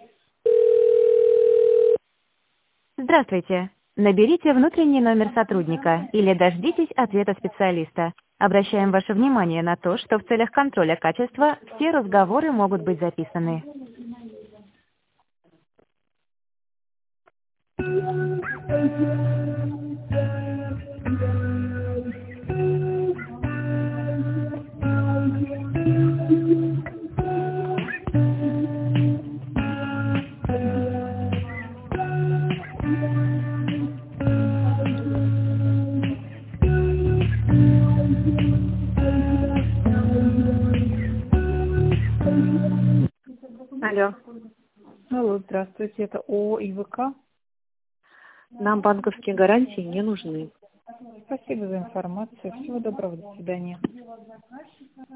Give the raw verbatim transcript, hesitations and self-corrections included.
Здравствуйте. Наберите внутренний номер сотрудника или дождитесь ответа специалиста. Обращаем ваше внимание на то, что в целях контроля качества все разговоры могут быть записаны. Алло, Алло, здравствуйте, это ООО ИВК. нам банковские гарантии не нужны. Спасибо за информацию. Всего доброго, до свидания.